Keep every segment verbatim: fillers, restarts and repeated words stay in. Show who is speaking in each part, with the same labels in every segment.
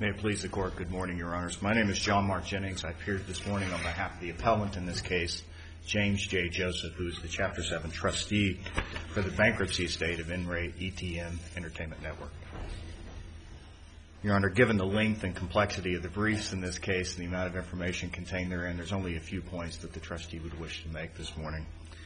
Speaker 1: May it please the Court, good morning, Your Honors. My name is John Mark Jennings. I appeared this morning on behalf of the appellant in this case, James J. Joseph, who is the Chapter seven trustee for the bankruptcy estate of N R A E T M Entertainment Network. Your Honor, given the length and complexity of the briefs in this case and the amount of information contained therein, there's only a few points that the trustee would wish to make this morning.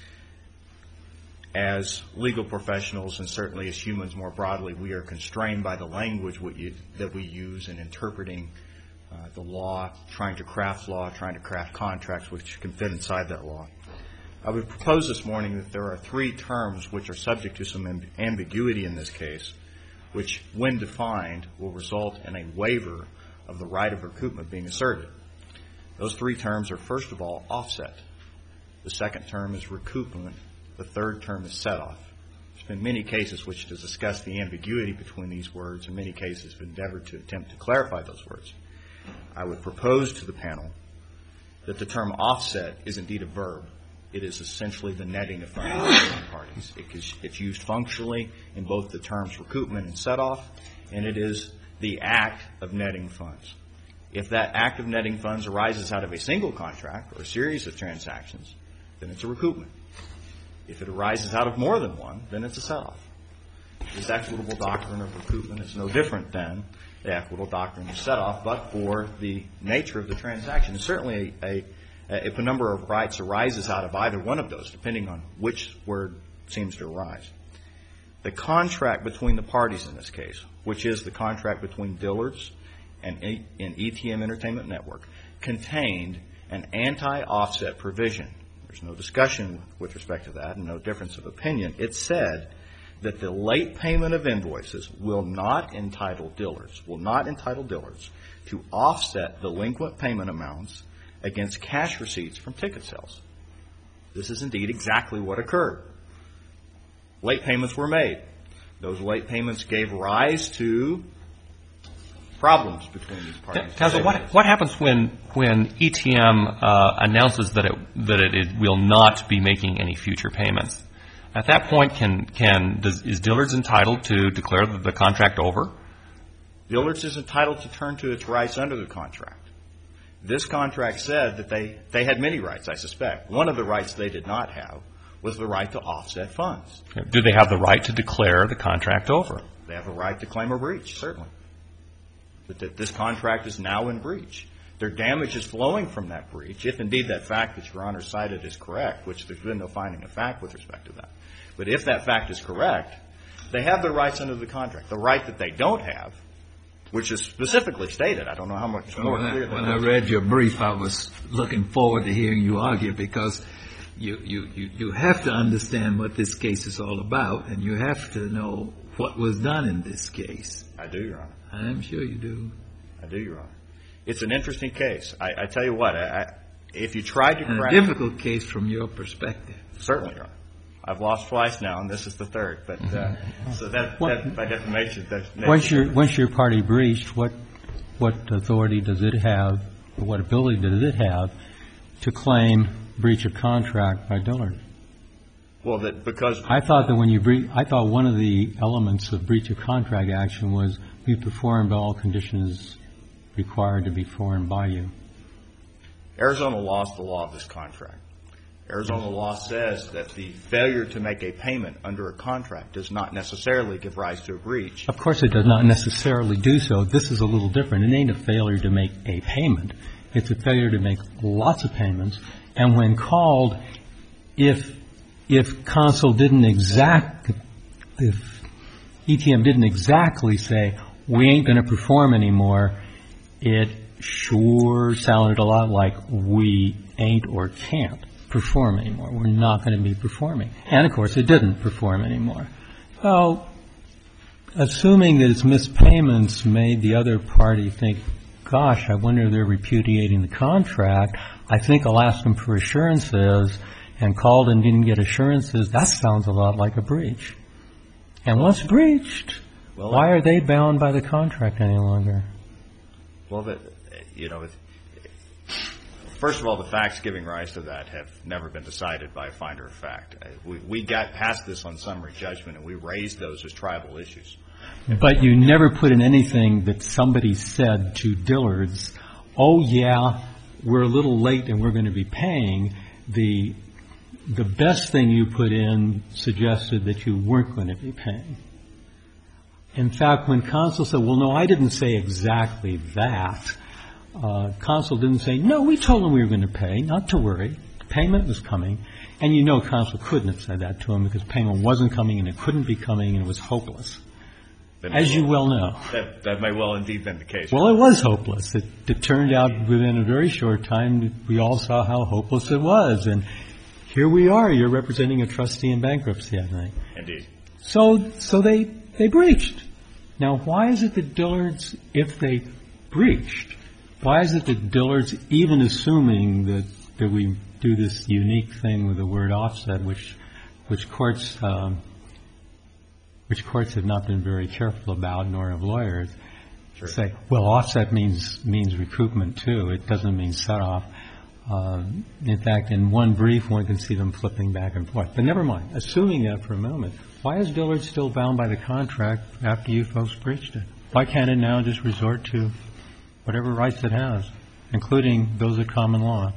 Speaker 1: As legal professionals, and certainly as humans more broadly, we are constrained by the language that we use in interpreting uh, the law, trying to craft law, trying to craft contracts which can fit inside that law. I would propose this morning that there are three terms which are subject to some amb- ambiguity in this case, which, when defined, will result in a waiver of the right of recoupment being asserted. Those three terms are, first of all, offset. The second term is recoupment. The third term is set-off. There's been many cases which have discussed the ambiguity between these words, and many cases have endeavored to attempt to clarify those words. I would propose to the panel that the term offset is indeed a verb. It is essentially the netting of funds between parties. It is, it's used functionally in both the terms recoupment and set-off, and it is the act of netting funds. If that act of netting funds arises out of a single contract or a series of transactions, then it's a recoupment. If it arises out of more than one, then it's a set-off. This equitable doctrine of recoupment is no different than the equitable doctrine of set-off, but for the nature of the transaction. And certainly, a, a, if a number of rights arises out of either one of those, depending on which word seems to arise, the contract between the parties in this case, which is the contract between Dillard's and, a, and E T M Entertainment Network, contained an anti-offset provision. There's no discussion with respect to that and no difference of opinion. It said that the late payment of invoices will not entitle Dillard's, will not entitle Dillard's to offset delinquent payment amounts against cash receipts from ticket sales. This is indeed exactly what occurred. Late payments were made. Those late payments gave rise to problems between these parties.
Speaker 2: Counsel, what, what happens when when E T M uh, announces that it that it, it will not be making any future payments? At that point, can can does, is Dillard's entitled to declare the, the contract over?
Speaker 1: Dillard's is entitled to turn to its rights under the contract. This contract said that they they had many rights. I suspect one of the rights they did not have was the right to offset funds.
Speaker 2: Do they have the right to declare the contract over?
Speaker 1: They have a right to claim a breach, certainly. But that this contract is now in breach. Their damage is flowing from that breach, if indeed that fact that Your Honor cited is correct, which there's been no finding of fact with respect to that. But if that fact is correct, they have their rights under the contract. The right that they don't have, which is specifically stated, I don't know how much more
Speaker 3: well,
Speaker 1: clear that
Speaker 3: When I read your brief, I was looking forward to hearing you argue, because you, you, you, you have to understand what this case is all about, and you have to know what was done in this case.
Speaker 1: I do, Your Honor.
Speaker 3: I'm sure you do.
Speaker 1: I do, Your Honor. It's an interesting case. I, I tell you what, I, I, if you tried to
Speaker 3: and
Speaker 1: craft...
Speaker 3: a difficult case from your perspective.
Speaker 1: Certainly, Your Honor. I've lost twice now, and this is the third. But uh, so that, that, by defamation, that's...
Speaker 4: Once your, once your party breached, what, what authority does it have, or what ability does it have to claim breach of contract by Dillard?
Speaker 1: Well, that because...
Speaker 4: I thought that when you breach, I thought one of the elements of breach of contract action was we performed all conditions required to be performed by you.
Speaker 1: Arizona law is the law of this contract. Arizona law says that the failure to make a payment under a contract does not necessarily give rise to a breach.
Speaker 4: Of course it does not necessarily do so. This is a little different. It ain't a failure to make a payment. It's a failure to make lots of payments. And when called, if if counsel didn't exact, if E T M didn't exactly say, we ain't going to perform anymore, it sure sounded a lot like we ain't or can't perform anymore. We're not going to be performing. And, of course, it didn't perform anymore. So, assuming that its mispayments made the other party think, gosh, I wonder if they're repudiating the contract, I think I'll ask them for assurances, and called and didn't get assurances, that sounds a lot like a breach. And once breached, well, why are they bound by the contract any longer?
Speaker 1: Well, the, you know, first of all, the facts giving rise to that have never been decided by a finder of fact. We, we got past this on summary judgment, and we raised those as tribal issues.
Speaker 4: But you never put in anything that somebody said to Dillard's, oh, yeah, we're a little late and we're going to be paying. The the best thing you put in suggested that you weren't going to be paying. In fact, when counsel said, well, no, I didn't say exactly that, uh, counsel didn't say, no, we told him we were going to pay, not to worry. Payment was coming. And you know counsel couldn't have said that to him because payment wasn't coming and it couldn't be coming and it was hopeless. As you well know.
Speaker 1: That, that may well indeed been the case.
Speaker 4: Well, it was hopeless. It, it turned out within a very short time we all saw how hopeless it was. And here we are. You're representing a trustee in bankruptcy, I think.
Speaker 1: Indeed.
Speaker 4: So so they, they breached. Now, why is it that Dillard's, if they breached, why is it that Dillard's, even assuming that, that we do this unique thing with the word offset, which which courts um, which courts have not been very careful about, nor have lawyers,
Speaker 1: sure.
Speaker 4: say, well, offset means means recoupment too. It doesn't mean set off. Uh, in fact, in one brief, one can see them flipping back and forth. But never mind. Assuming that for a moment, why is Dillard still bound by the contract after you folks breached it? Why can't it now just resort to whatever rights it has, including those of common law?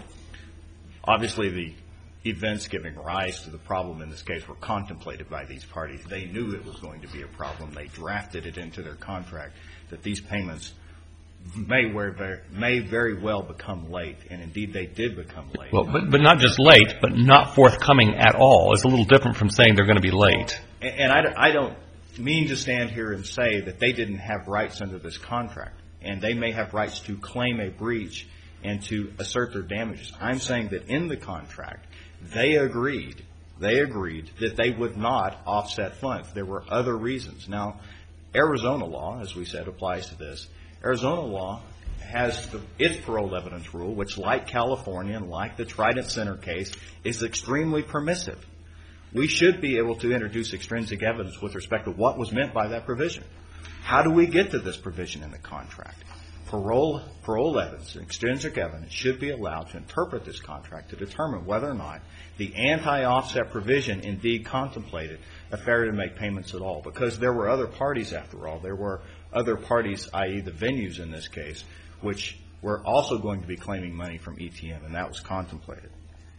Speaker 1: Obviously, the events giving rise to the problem in this case were contemplated by these parties. They knew it was going to be a problem. They drafted it into their contract that these payments may very, may very well become late, and indeed they did become late.
Speaker 2: Well, but, but not just late, but not forthcoming at all. It's a little different from saying they're going to be late.
Speaker 1: And, and I, I don't mean to stand here and say that they didn't have rights under this contract, and they may have rights to claim a breach and to assert their damages. I'm saying that in the contract, they agreed, they agreed that they would not offset funds. There were other reasons. Now, Arizona law, as we said, applies to this. Arizona law has the, its parole evidence rule, which, like California and like the Trident Center case, is extremely permissive. We should be able to introduce extrinsic evidence with respect to what was meant by that provision. How do we get to this provision in the contract? Parole, parole evidence, extrinsic evidence, should be allowed to interpret this contract to determine whether or not the anti-offset provision indeed contemplated a failure to make payments at all. Because there were other parties, after all. There were other parties, that is the venues in this case, which were also going to be claiming money from E T M, and that was contemplated.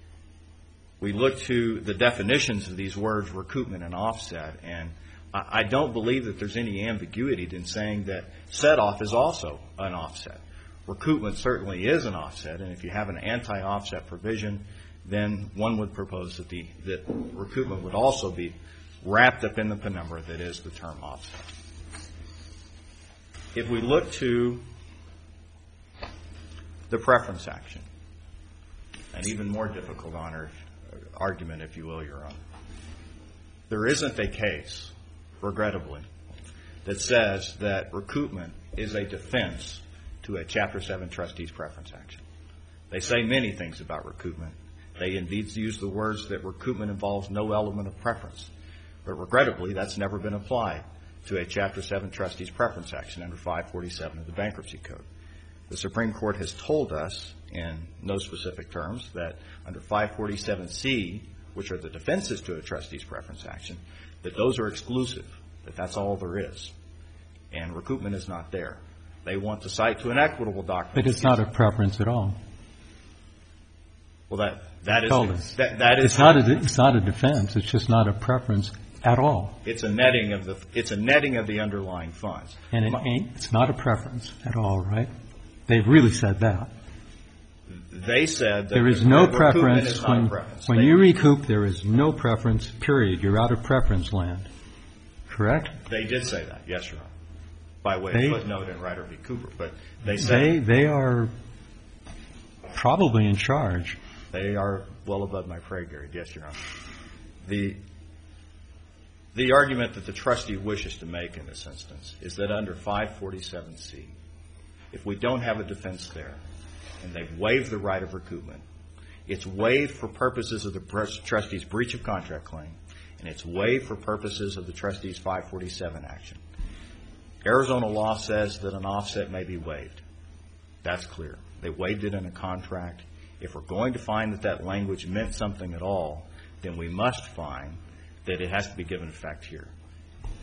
Speaker 1: We look to the definitions of these words, recoupment and offset, and I don't believe that there's any ambiguity in saying that set-off is also an offset. Recoupment certainly is an offset, and if you have an anti-offset provision, then one would propose that the that recoupment would also be wrapped up in the penumbra that is the term offset. If we look to the preference action, an even more difficult honor, argument, if you will, Your Honor, there isn't a case, regrettably, that says that recoupment is a defense to a Chapter seven trustee's preference action. They say many things about recoupment. They indeed use the words that recoupment involves no element of preference. But regrettably, that's never been applied to a Chapter seven trustee's preference action under five forty-seven of the Bankruptcy Code. The Supreme Court has told us, in no specific terms, that under five forty-seven C, which are the defenses to a trustee's preference action, that those are exclusive, that that's all there is. And recoupment is not there. They want to cite to an equitable doctrine.
Speaker 4: But it's not a preference at all.
Speaker 1: Well, that that is
Speaker 4: Told us.
Speaker 1: that that is
Speaker 4: it's not a it's not a defense. It's just not a preference at all.
Speaker 1: It's a netting of the it's a netting of the underlying funds.
Speaker 4: And it ain't. It's not a preference at all, right? They've really said that.
Speaker 1: They said that
Speaker 4: there is no
Speaker 1: recoupment
Speaker 4: preference
Speaker 1: is not
Speaker 4: when
Speaker 1: a preference.
Speaker 4: when
Speaker 1: they,
Speaker 4: you recoup. There is no preference. Period. You're out of preference land. Correct?
Speaker 1: They did say that, yes, Your Honor, by way
Speaker 4: they,
Speaker 1: of footnote in Ryder v. Cooper. But they said
Speaker 4: they they are probably in charge.
Speaker 1: They are well above my pay grade, yes, Your Honor. The the argument that the trustee wishes to make in this instance is that under five forty-seven C, if we don't have a defense there, and they've waived the right of recoupment, it's waived for purposes of the trustee's breach of contract claim, and it's waived for purposes of the trustee's five forty-seven action. Arizona law says that an offset may be waived. That's clear. They waived it in a contract. If we're going to find that that language meant something at all, then we must find that it has to be given effect here.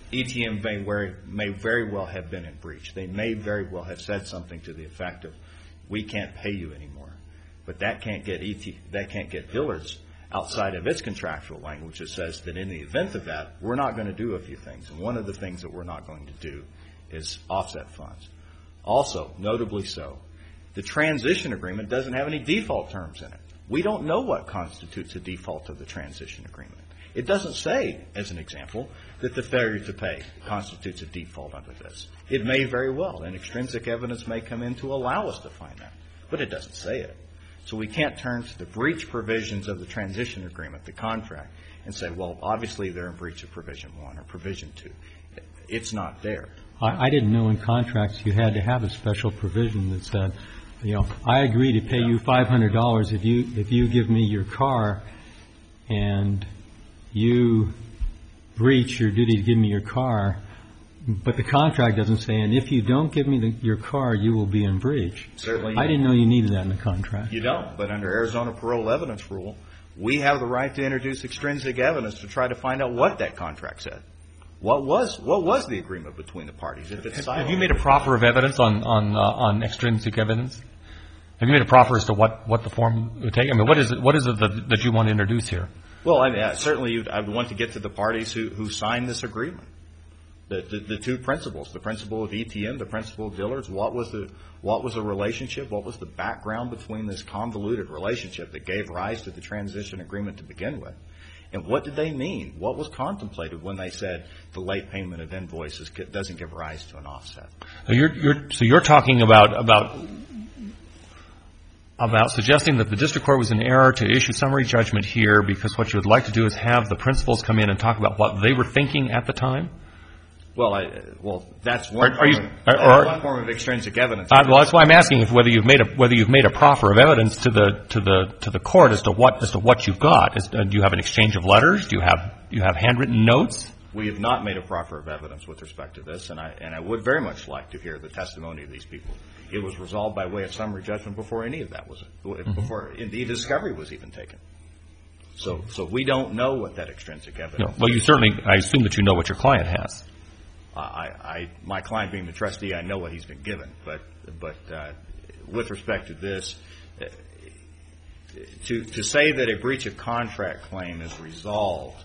Speaker 1: E T M may very, may very well have been in breach. They may very well have said something to the effect of, we can't pay you anymore. But that can't get E T, that can't get Dillard's outside of its contractual language that says that in the event of that, we're not going to do a few things. And one of the things that we're not going to do is offset funds. Also, notably so, the transition agreement doesn't have any default terms in it. We don't know what constitutes a default of the transition agreement. It doesn't say, as an example, that the failure to pay constitutes a default under this. It may very well, and extrinsic evidence may come in to allow us to find that. But it doesn't say it. So we can't turn to the breach provisions of the transition agreement, the contract, and say, well, obviously they're in breach of provision one or provision two. It's not there.
Speaker 4: I, I didn't know in contracts you had to have a special provision that said, you know, I agree to pay you five hundred dollars if you if you give me your car and you breach your duty to give me your car, but the contract doesn't say, and if you don't give me the, your car, you will be in breach.
Speaker 1: Certainly.
Speaker 4: I didn't know you needed that in the contract.
Speaker 1: You don't, but under Arizona parole evidence rule, we have the right to introduce extrinsic evidence to try to find out what that contract said. What was what was the agreement between the parties? If it's
Speaker 2: Have you made a proffer of evidence on on uh, on extrinsic evidence? Have you made a proffer as to what, what the form would take? I mean, what is it what is it that, that you want to introduce here?
Speaker 1: Well, I mean, uh, certainly you'd, I would want to get to the parties who, who signed this agreement. The, the the two principles, the principle of E T M, the principle of Dillard's. What was the what was the relationship? What was the background between this convoluted relationship that gave rise to the transition agreement to begin with? And what did they mean? What was contemplated when they said the late payment of invoices doesn't give rise to an offset?
Speaker 2: So you're, you're, so you're talking about, about, about suggesting that the district court was in error to issue summary judgment here because what you would like to do is have the principals come in and talk about what they were thinking at the time?
Speaker 1: Well, I, well, that's one,
Speaker 2: are, are you,
Speaker 1: form, of,
Speaker 2: are,
Speaker 1: that's
Speaker 2: are,
Speaker 1: one form of extrinsic evidence.
Speaker 2: Uh, well, that's why I'm asking if whether you've made a whether you've made a proffer of evidence to the to the to the court as to what as to what you've got. Is, uh, do you have an exchange of letters? Do you have do you have handwritten notes?
Speaker 1: We have not made a proffer of evidence with respect to this, and I and I would very much like to hear the testimony of these people. It was resolved by way of summary judgment before any of that was mm-hmm. before indeed discovery was even taken. So so we don't know what that extrinsic evidence.
Speaker 2: No. Well, you certainly. I assume that you know what your client has.
Speaker 1: I, I, my client being the trustee, I know what he's been given, but, but uh, with respect to this, uh, to to say that a breach of contract claim is resolved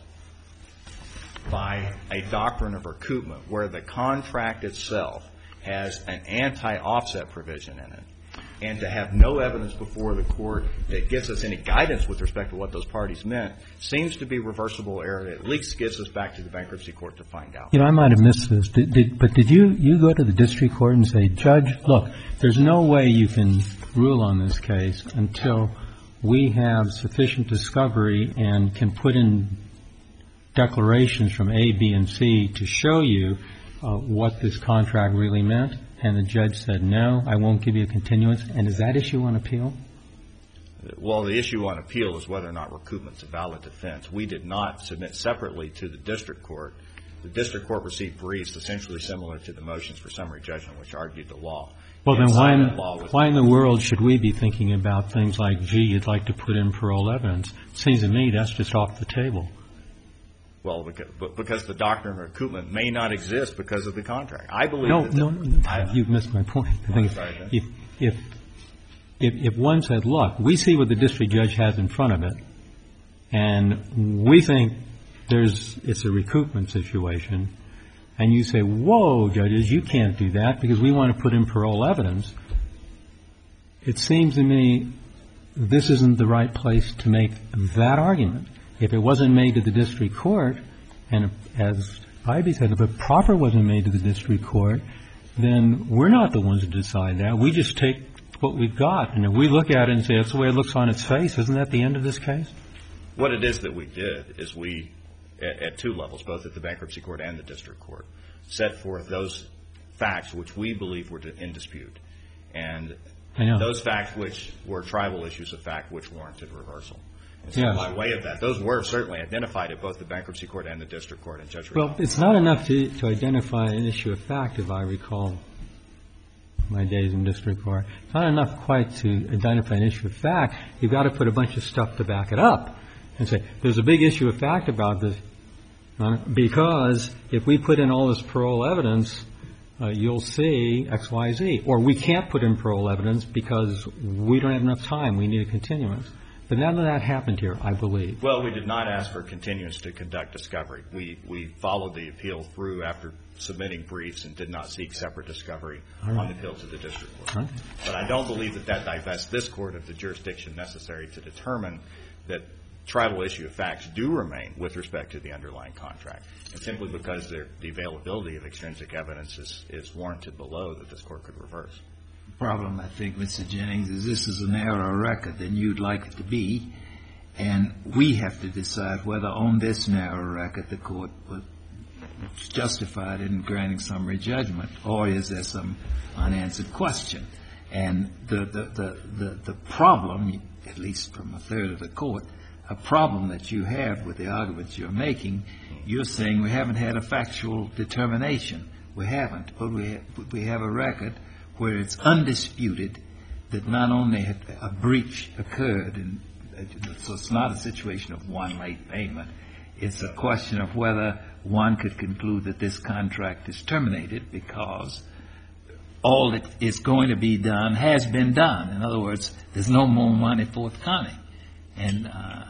Speaker 1: by a doctrine of recoupment where the contract itself has an anti-offset provision in it, and to have no evidence before the court that gives us any guidance with respect to what those parties meant seems to be reversible error. It at least gives us back to the bankruptcy court to find out.
Speaker 4: You know, I might have missed this, did, did, but did you, you go to the district court and say, Judge, look, there's no way you can rule on this case until we have sufficient discovery and can put in declarations from A, B, and C to show you uh, what this contract really meant? And the judge said, no, I won't give you a continuance. And is that issue on appeal?
Speaker 1: Well, the issue on appeal is whether or not recoupment is a valid defense. We did not submit separately to the district court. The district court received briefs essentially similar to the motions for summary judgment, which argued the law.
Speaker 4: Well, then why in,
Speaker 1: law
Speaker 4: why in the world should we be thinking about things like, gee, you'd like to put in parole evidence? It seems to me that's just off the table.
Speaker 1: Well, because, because the doctrine of recoupment may not exist because of the contract. I believe
Speaker 4: no,
Speaker 1: that.
Speaker 4: No, no, no. You've missed my point. I think
Speaker 1: sorry,
Speaker 4: if, if, if, if one said, look, we see what the district judge has in front of it, and we think there's, it's a recoupment situation, and you say, whoa, judges, you can't do that because we want to put in parole evidence, it seems to me this isn't the right place to make that argument. If it wasn't made to the district court, and as Ivy said, if a proffer wasn't made to the district court, then we're not the ones to decide that. We just take what we've got. And if we look at it and say that's the way it looks on its face, isn't that the end of this case?
Speaker 1: What it is that we did is we, at, at two levels, both at the bankruptcy court and the district court, set forth those facts which we believe were in dispute. And those facts which were tribal issues of fact which warranted reversal. And so
Speaker 4: yes.
Speaker 1: By way of that, those were certainly identified at both the bankruptcy court and the district court. And Judge
Speaker 4: Well, it's not enough to, to identify an issue of fact, if I recall my days in district court. It's not enough quite to identify an issue of fact. You've got to put a bunch of stuff to back it up and say, there's a big issue of fact about this. Uh, Because if we put in all this parole evidence, uh, you'll see X, Y, Z. Or we can't put in parole evidence because we don't have enough time. We need a continuance. But none of that happened here, I believe.
Speaker 1: Well, we did not ask for continuance to conduct discovery. We we followed the appeal through after submitting briefs and did not seek separate discovery
Speaker 4: All right.
Speaker 1: on the appeal to the district court.
Speaker 4: All right.
Speaker 1: But I don't believe that that divests this court of the jurisdiction necessary to determine that tribal issue of facts do remain with respect to the underlying contract. And simply because the availability of extrinsic evidence is, is warranted below that this court could reverse.
Speaker 3: Problem, I think, Mister Jennings, is this is a narrower record than you'd like it to be, and we have to decide whether on this narrow record the court was justified in granting summary judgment, or is there some unanswered question. And the, the, the, the, the problem, at least from a third of the court, a problem that you have with the arguments you're making, you're saying we haven't had a factual determination. We haven't, but we have, we have a record where it's undisputed that not only had a breach occurred, and so it's not a situation of one late payment, it's a question of whether one could conclude that this contract is terminated because all that is going to be done has been done. In other words, there's no more money forthcoming. And uh,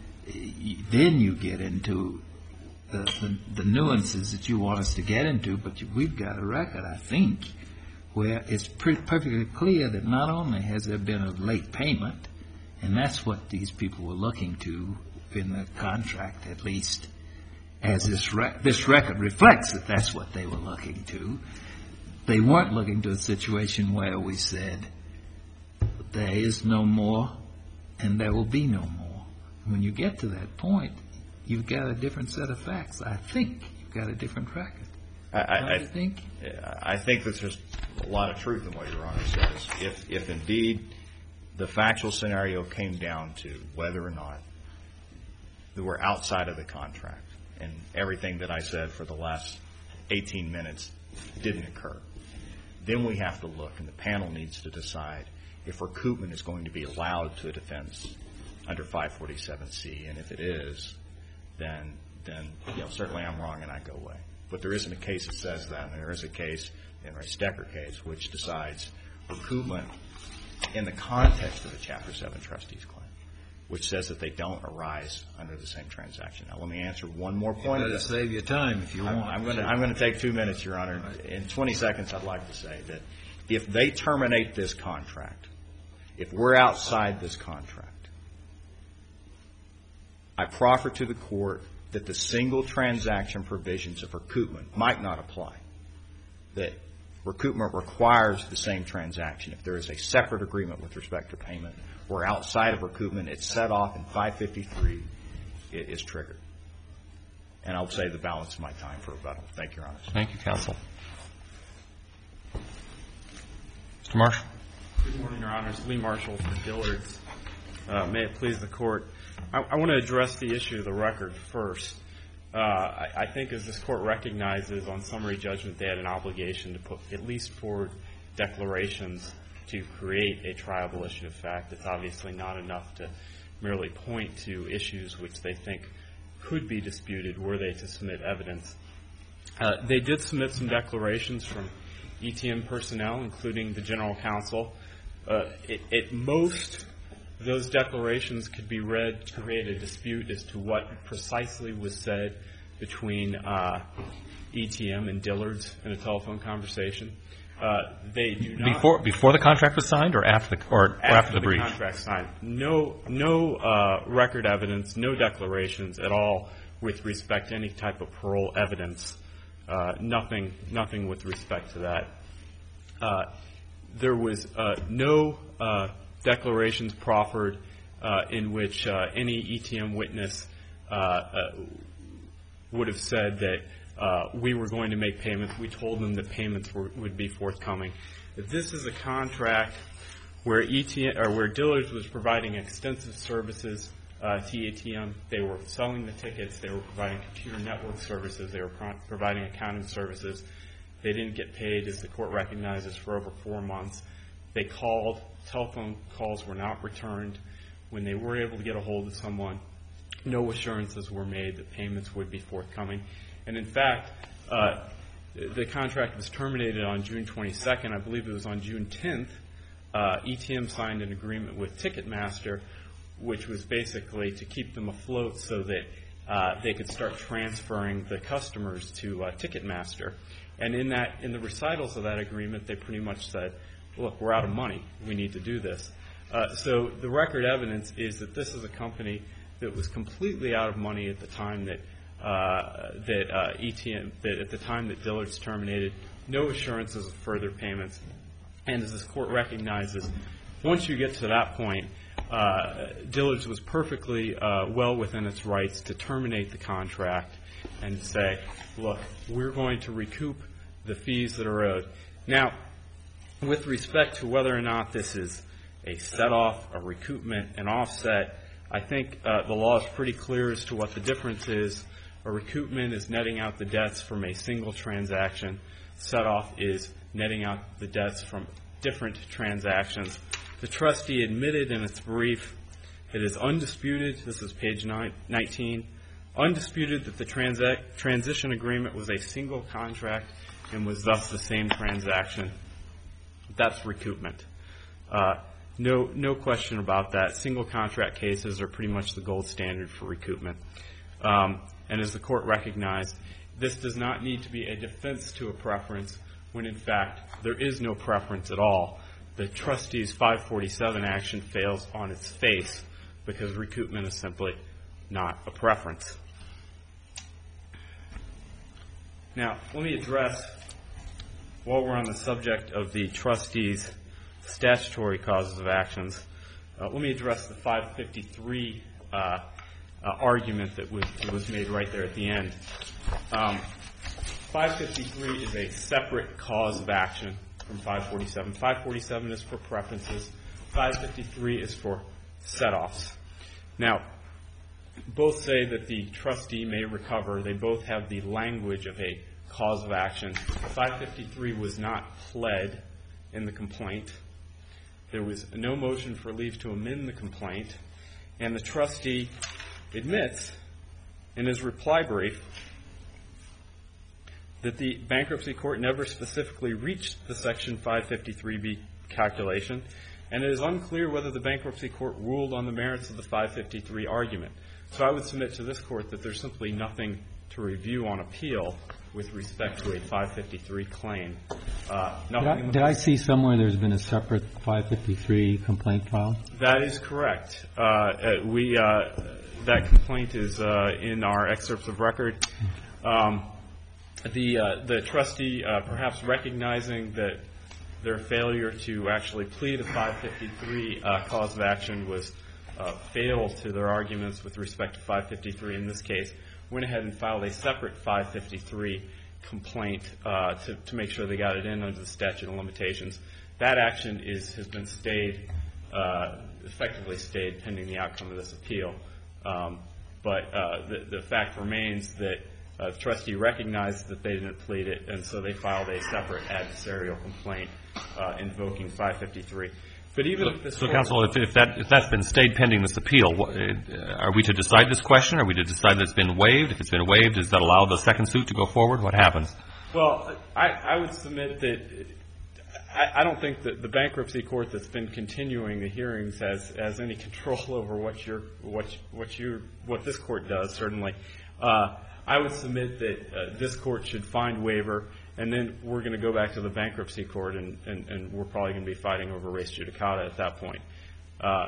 Speaker 3: then you get into the, the, the nuances that you want us to get into, but you, we've got a record, I think, where it's pre- perfectly clear that not only has there been a late payment, and that's what these people were looking to in the contract, at least as this, rec- this record reflects that that's what they were looking to. They weren't looking to a situation where we said there is no more and there will be no more. When you get to that point, you've got a different set of facts. I think you've got a different record.
Speaker 1: I, I,
Speaker 3: I think.
Speaker 1: I think that there's a lot of truth in what Your Honor says. If, if indeed the factual scenario came down to whether or not we were outside of the contract and everything that I said for the last eighteen minutes didn't occur, then we have to look, and the panel needs to decide if recoupment is going to be allowed to a defense under five forty-seven C, and if it is, then then you know certainly I'm wrong and I go away. But there isn't a case that says that, and there is a case, the Ray Stecker case, which decides recoupment in the context of the Chapter seven trustees claim, which says that they don't arise under the same transaction. Now, let me answer one more point.
Speaker 3: You better save your time if you want.
Speaker 1: I'm going to I'm going to take two minutes, Your Honor. In twenty seconds, I'd like to say that if they terminate this contract, if we're outside this contract, I proffer to the court that the single transaction provisions of recoupment might not apply. That recoupment requires the same transaction. If there is a separate agreement with respect to payment, or outside of recoupment, it's set off in five fifty-three, it is triggered. And I'll save the balance of my time for rebuttal. Thank you, Your Honor.
Speaker 2: Thank you, counsel. Mister Marshall.
Speaker 5: Good morning, Your Honors. Lee Marshall for Dillard's. Uh, may it please the Court. I, I want to address the issue of the record first. Uh, I, I think as this Court recognizes on summary judgment, they had an obligation to put at least forward declarations to create a triable issue of fact. It's obviously not enough to merely point to issues which they think could be disputed were they to submit evidence. Uh, they did submit some declarations from E T M personnel, including the General Counsel. Uh, it, at most, those declarations could be read to create a dispute as to what precisely was said between uh, E T M and Dillard's in a telephone conversation. Uh, they do not
Speaker 2: before before the contract was signed, or after the or,
Speaker 5: after,
Speaker 2: or after the,
Speaker 5: the
Speaker 2: breach.
Speaker 5: contract signed. No, no uh, record evidence, no declarations at all with respect to any type of parole evidence. Uh, nothing, nothing with respect to that. Uh, there was uh, no uh, declarations proffered uh, in which uh, any E T M witness uh, uh, would have said that uh, we were going to make payments. We told them that payments were, would be forthcoming. If this is a contract where E T M or where Dillard's was providing extensive services uh, to E T M, they were selling the tickets, they were providing computer network services, they were pro- providing accounting services. They didn't get paid, as the court recognizes, for over four months. They called. Telephone calls were not returned. When they were able to get a hold of someone, no assurances were made that payments would be forthcoming. And in fact, uh, the contract was terminated on June twenty-second. I believe it was on June tenth. Uh, E T M signed an agreement with Ticketmaster, which was basically to keep them afloat so that uh, they could start transferring the customers to uh, Ticketmaster. And in that, in the recitals of that agreement, they pretty much said, look, we're out of money. We need to do this. Uh, so the record evidence is that this is a company that was completely out of money at the time that uh, that uh, E T M, that at the time that Dillard's terminated, no assurances of further payments. And as this court recognizes, once you get to that point, uh, Dillard's was perfectly uh, well within its rights to terminate the contract and say, look, we're going to recoup the fees that are owed. Now, with respect to whether or not this is a set-off, a recoupment, an offset, I think uh, the law is pretty clear as to what the difference is. A recoupment is netting out the debts from a single transaction. Set-off is netting out the debts from different transactions. The trustee admitted in its brief, it is undisputed, this is page nineteen, undisputed that the transac- transition agreement was a single contract and was thus the same transaction. That's recoupment. Uh, no, no question about that. Single contract cases are pretty much the gold standard for recoupment. Um, and as the court recognized, this does not need to be a defense to a preference when, in fact, there is no preference at all. The trustee's five forty-seven action fails on its face because recoupment is simply not a preference. Now, let me address, while we're on the subject of the trustee's statutory causes of actions, uh, let me address the five fifty-three uh, uh, argument that was, that was made right there at the end. Um, five fifty-three is a separate cause of action from five forty-seven. five forty-seven is for preferences. five fifty-three is for set-offs. Now, both say that the trustee may recover. They both have the language of a cause of action. five fifty-three was not pled in the complaint. There was no motion for leave to amend the complaint. And the trustee admits in his reply brief that the bankruptcy court never specifically reached the Section five fifty-three B calculation, and it is unclear whether the bankruptcy court ruled on the merits of the five fifty-three argument. So I would submit to this court that there's simply nothing to review on appeal with respect to a five fifty-three claim. Uh,
Speaker 4: did, I, did I see somewhere there's been a separate five fifty-three complaint filed?
Speaker 5: That is correct. Uh, we uh, that complaint is uh, in our excerpts of record. Um, the uh, the trustee, uh, perhaps recognizing that their failure to actually plead a five fifty-three uh, cause of action was uh, fatal to their arguments with respect to five fifty-three in this case, went ahead and filed a separate five fifty-three complaint uh, to, to make sure they got it in under the statute of limitations. That action is has been stayed, uh, effectively stayed pending the outcome of this appeal. Um, but uh, the, the fact remains that uh, the trustee recognized that they didn't plead it, and so they filed a separate adversarial complaint uh, invoking five fifty-three. But even
Speaker 2: so,
Speaker 5: if this
Speaker 2: so counsel, if, if that if that's been stayed pending this appeal, what, uh, are we to decide this question? Are we to decide that it's been waived? If it's been waived, does that allow the second suit to go forward? What happens?
Speaker 5: Well, I, I would submit that I, I don't think that the bankruptcy court that's been continuing the hearings has has any control over what your what what you what this court does. Certainly, uh, I would submit that uh, this court should find waiver. And then we're going to go back to the bankruptcy court, and, and, and we're probably going to be fighting over res judicata at that point. Uh,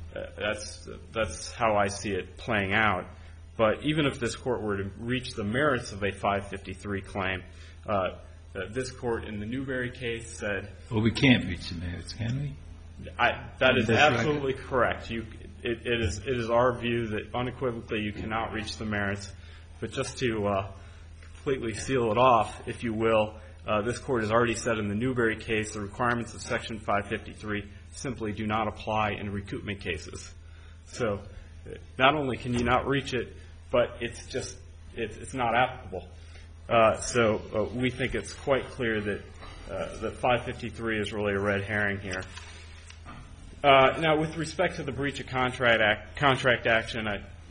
Speaker 5: that's that's how I see it playing out. But even if this court were to reach the merits of a five fifty-three claim, uh, uh, this court in the Newberry case said,
Speaker 3: well, we can't reach the merits, can we?
Speaker 5: I, that is
Speaker 3: That's
Speaker 5: absolutely right. Correct. You, it, it is it is our view that unequivocally you cannot reach the merits. But just to uh, completely seal it off, if you will, uh, this court has already said in the Newberry case the requirements of Section five fifty-three simply do not apply in recoupment cases. So not only can you not reach it, but it's just it, it's not applicable. Uh, so uh, we think it's quite clear that uh, that five fifty-three is really a red herring here. Uh, now, with respect to the breach of contract act, contract action, I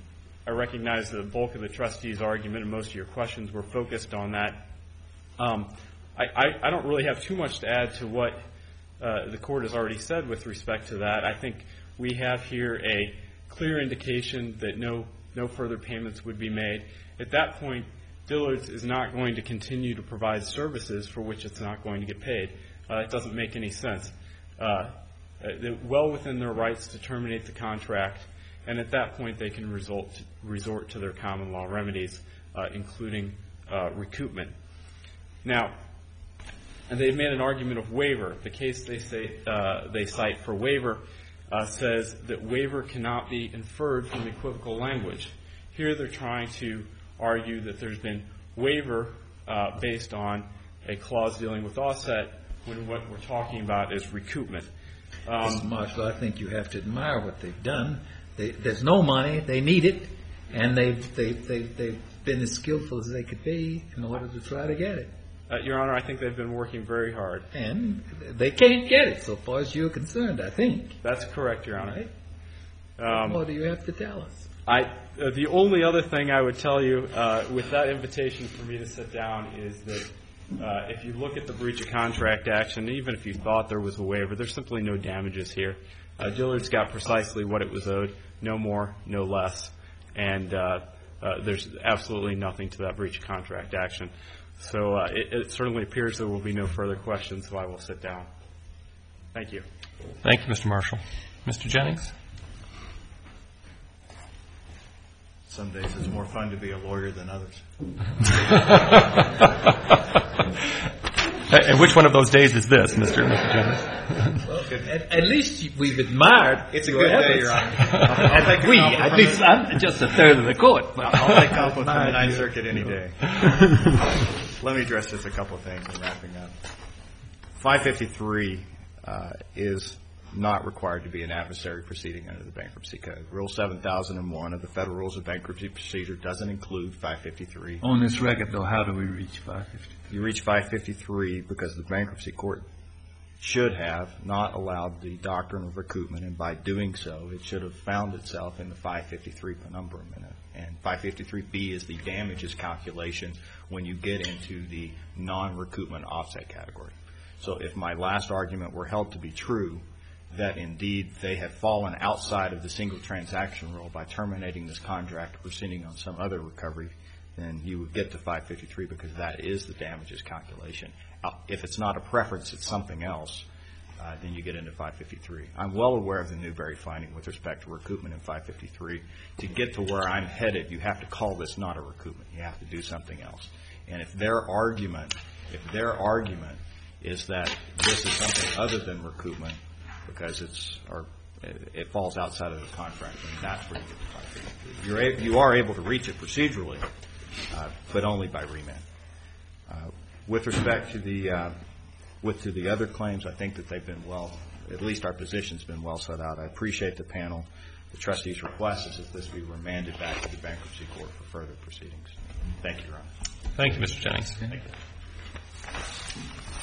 Speaker 5: I recognize the bulk of the trustee's argument and most of your questions were focused on that. Um, I, I, I don't really have too much to add to what uh, the court has already said with respect to that. I think we have here a clear indication that no, no further payments would be made. At that point, Dillard's is not going to continue to provide services for which it's not going to get paid. Uh, it doesn't make any sense. Uh, they're well within their rights to terminate the contract, and at that point they can result to, resort to their common law remedies, uh, including uh, recoupment. Now, and they've made an argument of waiver. The case they say uh, they cite for waiver uh, says that waiver cannot be inferred from equivocal language. Here they're trying to argue that there's been waiver uh, based on a clause dealing with offset when what we're talking about is recoupment. Um,
Speaker 3: Mister Marshall, I think you have to admire what they've done. They, there's no money. They need it. And they've, they, they, they've been as skillful as they could be in order to try to get it.
Speaker 5: Uh, Your Honor, I think they've been working very hard.
Speaker 3: And they can't get it so far as you're concerned, I think.
Speaker 5: That's correct, Your Honor.
Speaker 3: Right?
Speaker 5: Um,
Speaker 3: What do you have to tell us?
Speaker 5: I, uh, the only other thing I would tell you uh, with that invitation for me to sit down is that uh, if you look at the breach of contract action, even if you thought there was a waiver, there's simply no damages here. Uh, Dillard's got precisely what it was owed, no more, no less, and uh, uh, there's absolutely nothing to that breach of contract action. So uh, it, it certainly appears there will be no further questions, so I will sit down. Thank you.
Speaker 2: Thank you, Mister Marshall. Mister Jennings?
Speaker 1: Some days it's more fun to be a lawyer than others.
Speaker 2: And which one of those days is this, Mister Mister Jennings?
Speaker 3: Well, at, at least we've admired.
Speaker 1: It's a
Speaker 3: your
Speaker 1: good day,
Speaker 3: efforts.
Speaker 1: Your Honor. I'll take a
Speaker 3: we,
Speaker 1: compliment
Speaker 3: at
Speaker 1: from
Speaker 3: least
Speaker 1: the-
Speaker 3: I'm just a third of the court. But
Speaker 1: I'll take compliment from the Ninth Circuit any day. Let me address just a couple of things in wrapping up. five fifty-three uh, is not required to be an adversary proceeding under the Bankruptcy Code. Rule seven thousand one of the Federal Rules of Bankruptcy Procedure doesn't include five fifty-three.
Speaker 3: On this record, though, how do we reach five fifty?
Speaker 1: You reach five fifty-three because the Bankruptcy Court should have not allowed the doctrine of recoupment, and by doing so, it should have found itself in the five fifty-three penumbrum. And five fifty-three B is the damages calculation when you get into the non-recoupment offset category. So if my last argument were held to be true, that indeed they had fallen outside of the single transaction rule by terminating this contract, proceeding on some other recovery, then you would get to five fifty-three because that is the damages calculation. Uh, if it's not a preference, it's something else, uh, then you get into five fifty-three. I'm well aware of the Newberry finding with respect to recoupment in five fifty-three. To get to where I'm headed, you have to call this not a recoupment. You have to do something else. And if their argument, if their argument is that this is something other than recoupment, because it's or it falls outside of the contract, and that's where you get to five fifty-three. You're a, you are able to reach it procedurally, uh, but only by remand. Uh, with respect to the uh, with to the other claims, I think that they've been well. At least our position's been well set out. I appreciate the panel. The trustees' request is that this be remanded back to the bankruptcy court for further proceedings. Thank you, Your Honor.
Speaker 2: Thank you, Mister Jennings.
Speaker 1: Thank you.